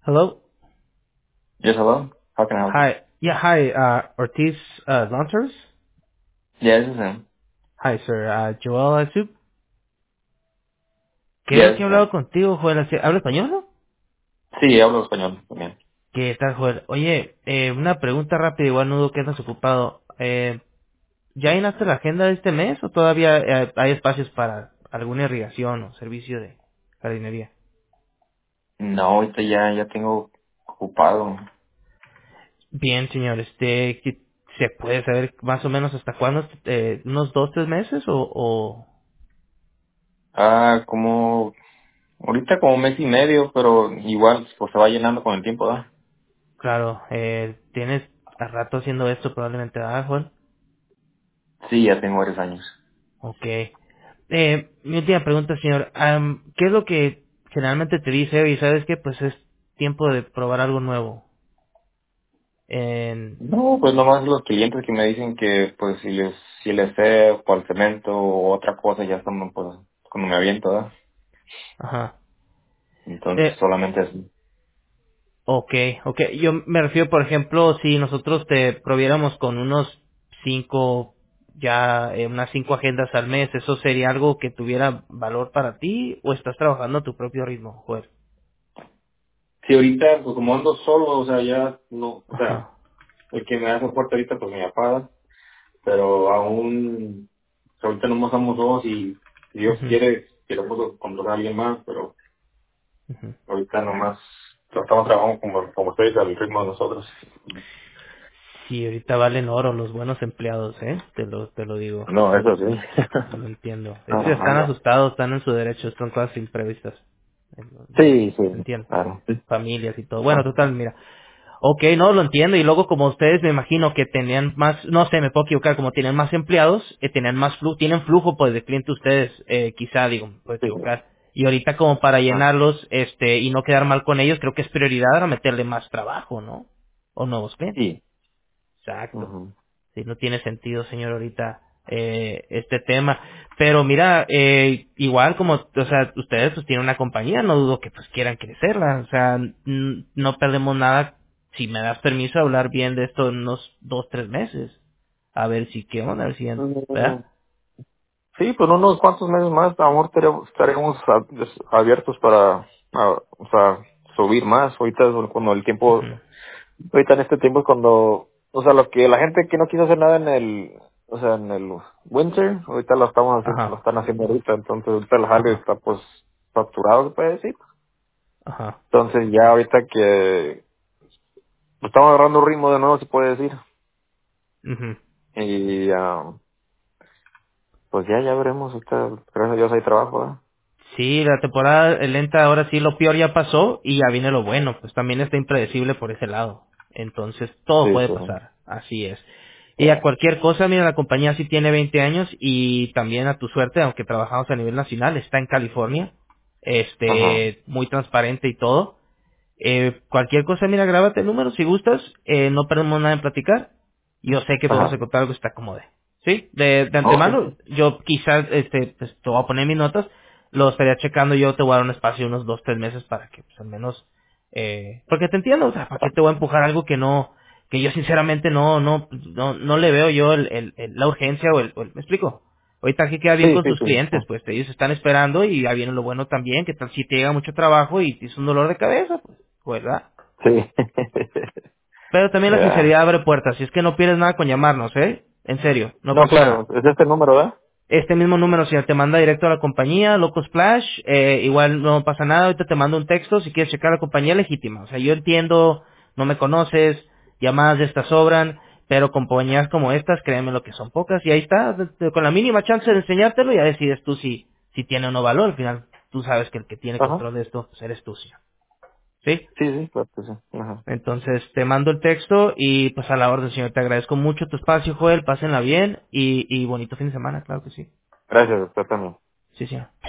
Hello. Yes, hello. How can I help you? Hi. Yeah, hi. Ortiz Lawn Service. Yeah, this is him. Hi, sir. Joel Azup. Yeah, Creo this que he is him. hablado contigo, Joel. ¿Habla español, no? Sí, hablo español también. ¿Qué tal, Joel? Oye, una pregunta rápida, igual no dudo que andas ocupado. ¿Ya llenaste la agenda de este mes o todavía hay espacios para alguna irrigación o servicio de jardinería? No, ahorita ya tengo ocupado. Bien, señor. ¿Se puede saber más o menos hasta cuándo? ¿Unos 2, 3 meses o...? Como, ahorita como mes y medio, pero igual pues se va llenando con el tiempo, ¿verdad? Claro, tienes a rato haciendo esto probablemente, ¿verdad, Joel? Sí, ya tengo varios años. Ok. Mi última pregunta, señor. ¿Qué es lo que generalmente te dice? Y sabes que pues es tiempo de probar algo nuevo. En... No, pues nomás los clientes que me dicen que pues si les sé por el cemento o otra cosa ya están pues cuando me aviento, ¿verdad? Ajá. Entonces Eh, solamente es... ok, ok. Yo me refiero, por ejemplo, si nosotros te proviéramos con unos 5, unas 5 agendas al mes, ¿eso sería algo que tuviera valor para ti o estás trabajando a tu propio ritmo, Joel? Sí, ahorita pues como ando solo, o sea, ya no, o sea, Ajá. el que me hace fuerte ahorita pues me apaga, pero aún ahorita nomás somos dos y si Dios Ujú, quiere queremos contratar a alguien más, pero ujú. ahorita nomás estamos trabajando como ustedes al ritmo de nosotros. Sí, ahorita valen oro los buenos empleados, ¿eh? Te lo digo. No, eso sí. Lo entiendo. Están Ajá. asustados, están en su derecho, son cosas imprevistas. Sí, sí, Entiendo. claro. Sí. Familias y todo. Bueno, Ajá. total, mira. Ok, no, lo entiendo. Y luego, como ustedes me imagino que tenían más, no sé, me puedo equivocar, como tienen más empleados, tenían más flujo, tienen flujo pues de cliente ustedes, quizá, digo, me puedo Sí. equivocar. Y ahorita como para Ajá. llenarlos, y no quedar mal con ellos, creo que es prioridad ahora meterle más trabajo, ¿no? O nuevos clientes. Sí. Exacto. Ujú. Sí, no tiene sentido, señor, ahorita este tema. Pero mira, igual como, o sea, ustedes pues tienen una compañía, no dudo que pues quieran crecerla. O sea, no perdemos nada si me das permiso de hablar bien de esto en unos 2, 3 meses. A ver si qué onda, a ver si, Mm, ¿verdad? Sí, pues unos cuantos meses más, amor, estaremos abiertos para, o sea, subir más. Ahorita es cuando el tiempo. Ujú. Ahorita en este tiempo es cuando, o sea, lo que la gente que no quiso hacer nada en el, o sea, en el winter, ahorita lo estamos haciendo, lo Ajá, están haciendo ahorita, entonces ahorita el jale ajá, está pues saturado, se puede decir. ajá. Entonces ya ahorita que estamos agarrando ritmo de nuevo, se puede decir, Ujú. y pues ya veremos, ahorita, gracias a Dios hay trabajo, ¿verdad? Sí, la temporada lenta ahora sí, lo peor ya pasó y ya viene lo bueno, pues también está impredecible por ese lado. Entonces, todo Sí, puede sí, pasar, así es. Y a ya. cualquier cosa, mira, la compañía sí tiene 20 años y también a tu suerte, aunque trabajamos a nivel nacional, está en California, Ajá, muy transparente y todo. Cualquier cosa, mira, grábate el número si gustas. No perdemos nada en platicar. Yo sé que podemos ajá. encontrar algo que está acomode. ¿Sí? De Ok. antemano, yo quizás, pues, te voy a poner mis notas. Lo estaría checando. Yo te voy a dar un espacio de unos 2, 3 meses para que, pues, al menos, porque te entiendo, o sea, ¿para qué te voy a empujar algo que no, que yo sinceramente no le veo yo la urgencia ¿me explico? Ahorita aquí queda bien Sí, con sí, tus sí. clientes, pues ellos están esperando y ya viene lo bueno también, que tal si te llega mucho trabajo y es un dolor de cabeza, pues, ¿verdad? Sí. Pero también la Ya. sinceridad abre puertas, si es que no pierdes nada con llamarnos, ¿eh? En serio, no No, pasa claro, nada. es este número, ¿verdad? Este mismo número, si te manda directo a la compañía, Loco Splash, igual no pasa nada, ahorita te mando un texto si quieres checar la compañía legítima. O sea, yo entiendo, no me conoces, llamadas de estas sobran, pero compañías como estas, créeme lo que son pocas, y ahí está, con la mínima chance de enseñártelo, ya decides tú si tiene o no valor, al final tú sabes que el que tiene Ajá. control de esto, pues eres tú, señor. ¿Sí? Sí, sí, claro que sí. Ajá. Entonces te mando el texto y pues a la orden, señor. Te agradezco mucho tu espacio, Joel. Pásenla bien y bonito fin de semana, claro que sí. Gracias, usted también. Sí, señor.